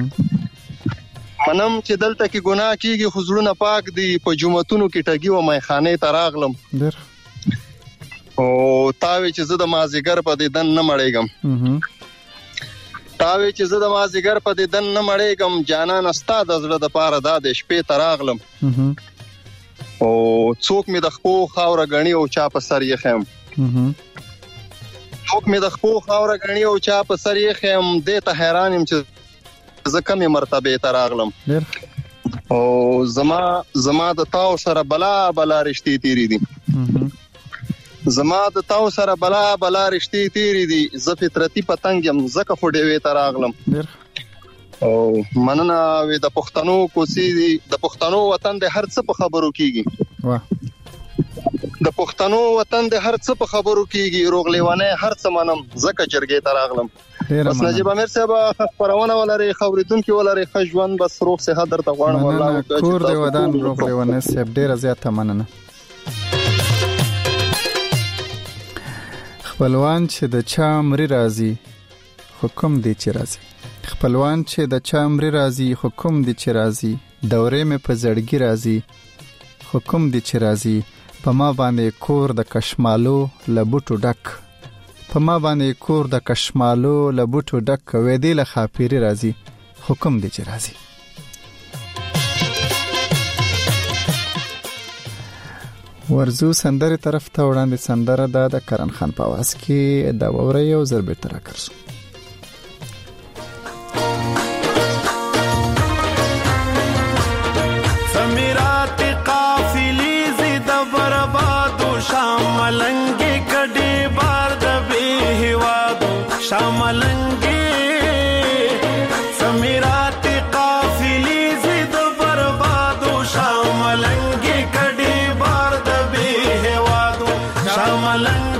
منم چې دلته کې ګناه کیږي خو زړونه پاک دي په جمعتونو کې ټګي و مې خانه تراغلم ډیر او تاوي چې زه د مازیګر په دې دن نه مړېږم تاوي چې زه د مازیګر په دې دن نه مړېږم جانان استا د زړه د پاره د شپې تراغلم او څوک مې د خپو خاور غني او چا په سر یې خیم څوک مې د خپو خاور غني او چا په سر یې خیم دې ته حیران يم چې زه کمې مرتبه تراغلم او زما زما د تاو سره بلا بلا رښتې تیری دي زما د تاو سره بلا بلا رښتې تیری دي زه فطرتي پتنګ يم زکه خو ډېوې تراغلم او مننه وې د پښتنو کوسي دي د پښتنو وطن د هر څه په خبرو کیږي واه د پښتنو وطن د هر څه په خبرو کیږي روغلیوانه هر څه منم زکه جرګې تراغلم بس نجیب امیر صاحب خبرونه ولري خبرتون کې ولري خجوان بس روغ صحت درته غواړم والله کور دی ودان روغلیوانه صاحب ډیره زیاته مننه خپلوان چې د چا مری راځي حکم دی چې راځي خپلوان چې د چا مری راځي حکم دی چې راځي دورې مې په زړګي راځي حکم دی چې راځي په ما باندې کور د کشمالو لبوټو ډک په ما باندې کور د کشمالو لبوټو ډک وې دی له خاپيري راځي حکم دی چې راځي ورزو سندره طرف ته وړاندې سندره ده د کرن خان په आवाज کې دا وره یو ضربه تر کرسو سمیرات قافلی زید برباد شاملنګ کډي بار د به هوادو شاملنګ سمیرات قافلی زید برباد شاملنګ کډي بار د به هوادو شاملنګ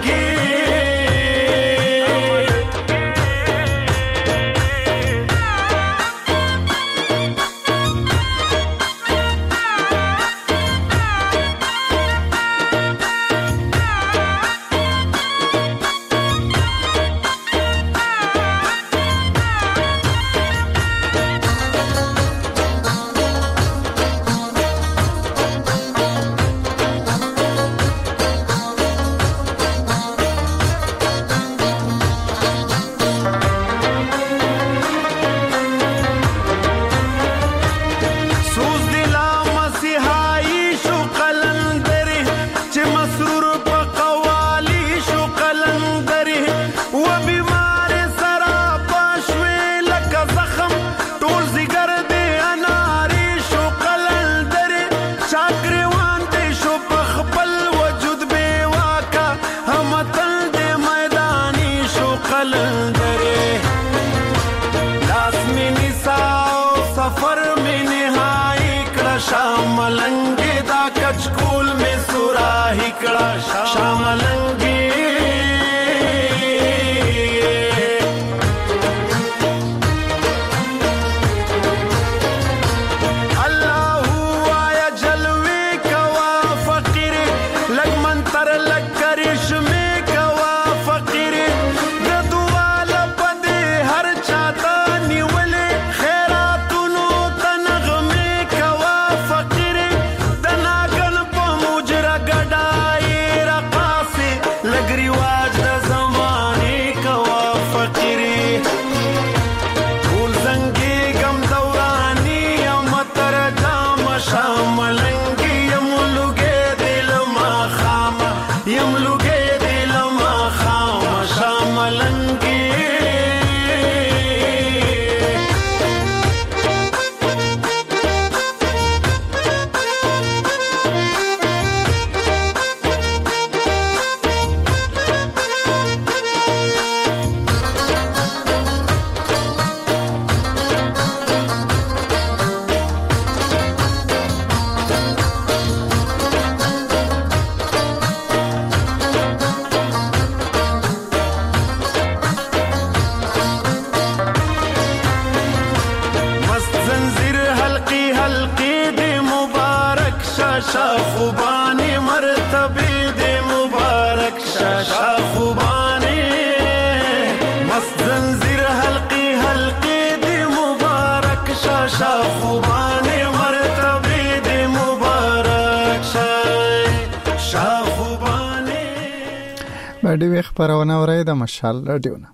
شاه خوبانی مرتبه دی مبارک شاه شاه خوبانی مست زنجیر حلقی حلقی دی مبارک شاه شاه خوبانی مرتبه دی مبارک شاه شاه خوبانی. باندې وی خبرونه اوري د مشال رادیوونه.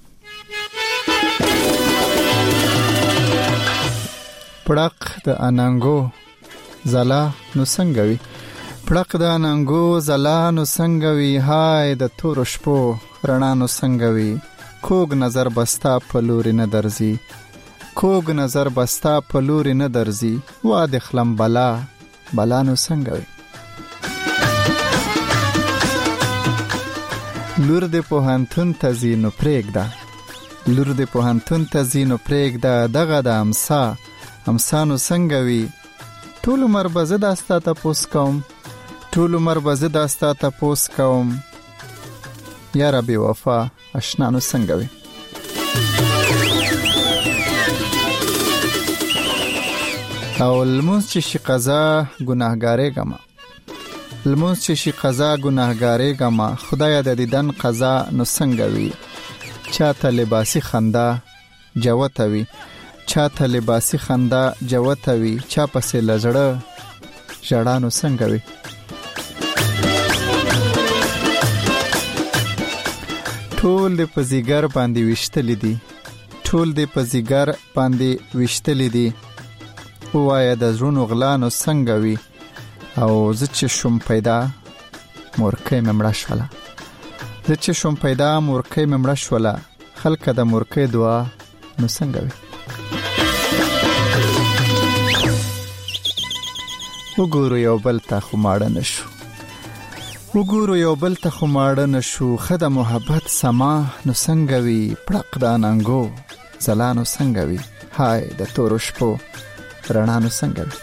پړق د اننګو زلا نو څنګه وي پړق د اننګو زلا نو څنګه وي هاي د تور شپو رڼا نو څنګه وي کوګ نظر بستا په لوري نه درځي کوګ نظر بستا په لوري نه درځي وا د خلم بلا بلا نو څنګه وي لور د پوهنتون تزینو پرېږده لور د پوهنتون تزینو پرېږده دغه د امسا امسانو څنګه وي ټول عمر به زه داستا تپوس کوم ټول عمر به زه داستا تپوس کوم یاره بې وفا اشنا نو څنګه وي او لمونځ چې شي قضا ګناهګارېږمه لمونځ چې شي قضا ګناهګارېږمه خدایه د دیدن قضا نو څنګه وي چاته لباسي خندا جوته وي چاته لباسي خندا جوته وي چا پسې لزړه ژړانو څنګه وي ټول د پزیګر باندې وشتلې دي ټول د پزیګر باندې وشتلې دي وایا د زړونو غلانو څنګه وي او زه چې شوم پیدا مورکۍ مې مړه شوله زه چې شوم پیدا مورکۍ مې مړه شوله خلکه د مورکۍ دعا نو څنګه وي وګورو یو بل ته خو ماړه نشو وګورو یو بل ته خو ماړه نشو ښه د محبت سما نو څنګه وي پړق د اننګو زلا نو څنګه وي هاي د تورو شپو رڼا نو څنګه وي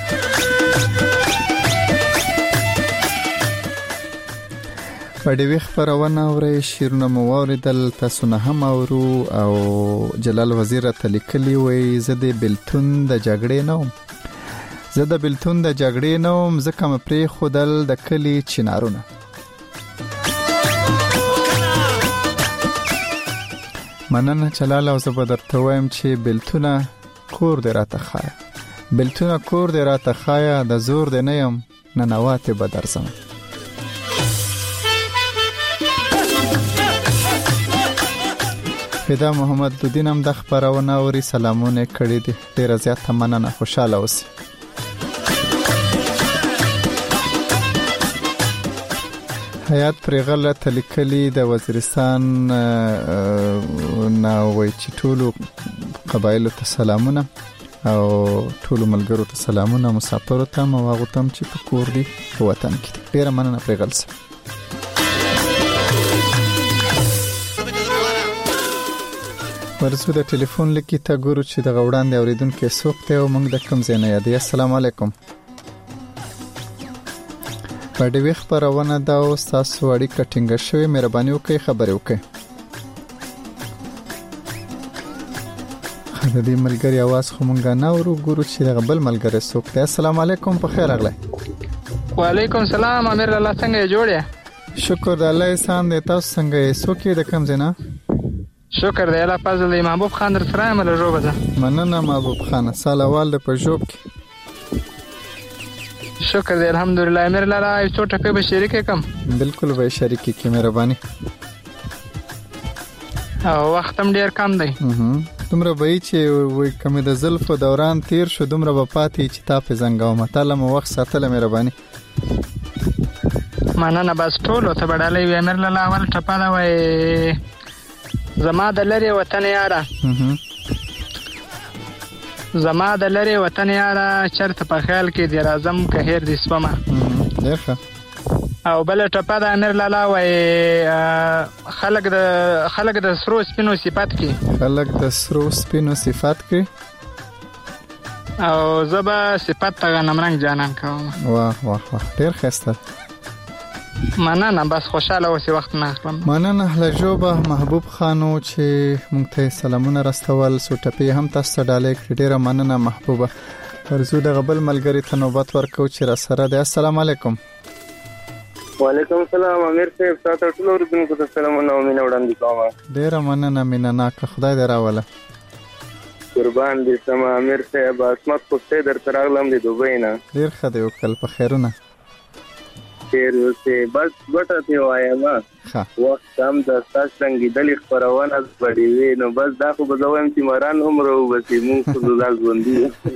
باندې وی خبرونه اوري شیرونه مو اوریدل تاسو نه هم اورو او جلال وزیر ته لیکلی وي زه د بلتون د جګړې نه زه د بلتون د جګړې نه وم ځکه مې پرې خودل د کلی چنارونه مننه چلاله او زه به درته وایم چې بلتونه کور دې راته ښایه بلتونه کور دې راته ښایه د زور دې نه یم ننواتې به درځم فدا محمد دودین هم د خبرونه اوري سلامونه کړي دي ډیره زیاته مننه خوشاله اوسئ حیات پرغله تلکلی د وزیرستان نو وای چې ټولو قبایلو ته سلامونه او ټولو ملګرو ته سلامونه مسافرو ته مو هغه تم چې په کور دي په وطن کې ډیره مننه پرغل سره ورسو د ټلیفون لکی ته ګورو چې د غوړان دی اوریدونکو څوک ته او موږ د کوم ځای نه یادې السلام علیکم باندې وی خبرونه دا او تاسو اړیکه ټینګه شوی مهرباني وکړئ خبرې وکړئ د دې ملګری आवाज خو مونږ نه ورو ګورو چې د بل ملګری څوک دی السلام علیکم په خیر راغلی وعلیکم سلام امیر الله څنګه جوړه شکر د الله احسان دی تاسو څنګه یې څوک د کوم ځای نه شکر دی الله فضل دی محبوب خان در سره مله جوړه ده مننه محبوب خان سالوال د پجوب کې شکر دی الحمدلله امیر الله یو څو ټکي به شریک کم بالکل به شریک کی مهرباني او وخت هم ډیر کم دی دومره وای چې وای کوم د زلف دوران تیر شو دومره په پاتې چې تا په زنګاو متاله مو وخت ساتله مهرباني مننه بس ټول ته بډالې وی امیر الله اول ټپا دا وای زما د لری وطن یاره زما د لری وطن یاره چرته په خیال کې دی راځم که هیر دې سپما ډیره او بل ټپا د امیر لالا وای خلق د خلق د سرو سپینو صفات کې خلق د سرو سپینو صفات کې او زبا صفات ته نمرنګ جانان کوم واه واه واه ډیر خسته مننه بس خوشاله اوسې وخت نه اخلم مننه له جوبه محبوب خانو چې مونږ ته سلامونه راستول سو ټپی هم تاسو ډالې ډیره مننه محبوبه ورزو د غبل ملګری ته نوبت ورکو چې را سره ده. السلام علیکم. وعلیکم السلام. امیر صاحب تاسو ټول اوریدونکو ته سلامونه او مینه وړاندې کوم. ډیر مننه مینه ناک خدای دې راوله. قربان دې سم امیر صاحب. اسمت خوسته در تراغلم دې دوبۍ نه. ډیر ښه دی وکړ په خیرونه. خیر اوسه بس وټه دی وایم. ها وخت کم د تاسو څنګه د لیک پرونه غړي وي نو بس دا خو بزوم چې مران عمره وبسي مونږ خو دال ژوندۍ.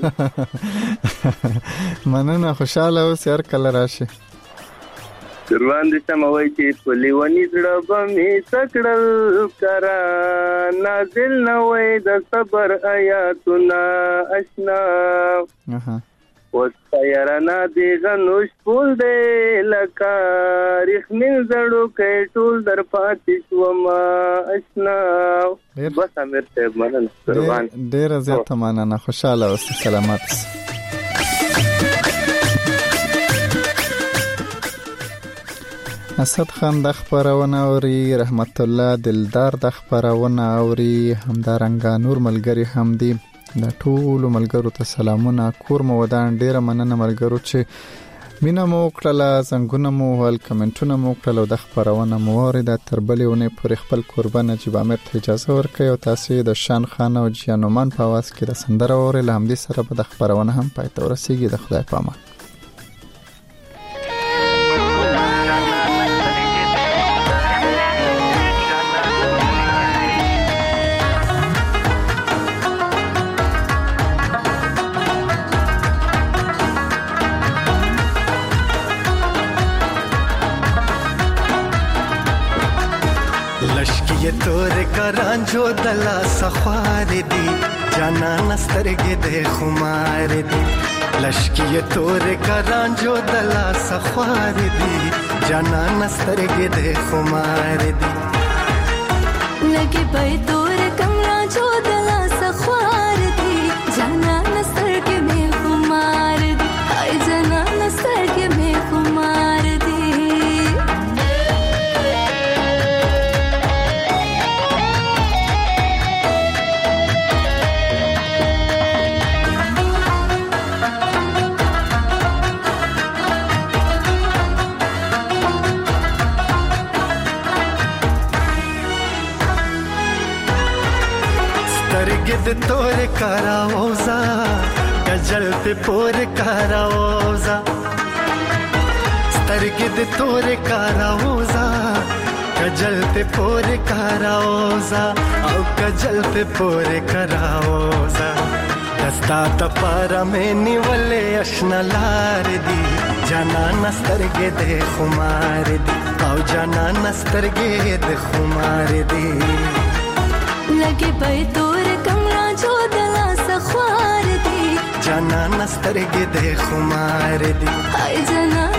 مننه خوشاله اوس هر کله راشي. قربان دې سم وای چې په لیونی زړه باندې سکړل کرا نازل نه وای د صبر آیاتنا آشنا. اها وستایرنا دی غنوش پول دی لکا رخمین زړو کې ټول در پاتې شوما آشنا. بس امیر صاحب مننه قربان. ډیر زیات مننه خوشاله اوس سلامات. اسد خان د خبرونه اوري، رحمت الله دلدار د خبرونه اوري، همدارنګا نور ملګری هم دي. د ټول ملګرو ته سلامونه. کور مو ودان. ډیره مننه ملګرو چې مینا مو کړله، زنګونه مو ول، کمنټونه مو کړل، د خبرونه مو اورید. تر بلې ونې پر خپل قربان نجیب امیر ته اجازه ورکړئ او تاسو د شان خان او جانومان په आवाज کې د سندره اورئ. له همدې سره به د خبرونه هم پای ته ورسیږي. د خدای په امان. ये तोरे करांजो दला सखार दी जाना नस्तरगे दे खुमार दी. लश्की ये तोरे करांजो दला सखार दी जाना नस्तरगे दे खुमार दी. लगे पे तोरे कमरा जो दला सखार दी जाना नस्तरगे में खुमार दी. हाय जाना नस्तरगे में खुमार दी. गिद तोरे कराओजा गजल पे पोर कराओजा. स्तर गिद तोरे कराओजा गजल पे पोर कराओजा और गजल पे पोर कराओजा. दस्ता तपारा में निवले अशना लार दी जाना नस्तर गे दे खुमार दी. और जाना नस्तर गे दे खुमार दी. लगे पे तोरे कमरा जो दला सखार दी जाना नस्तर गे दे खुमार दी. हाय जाना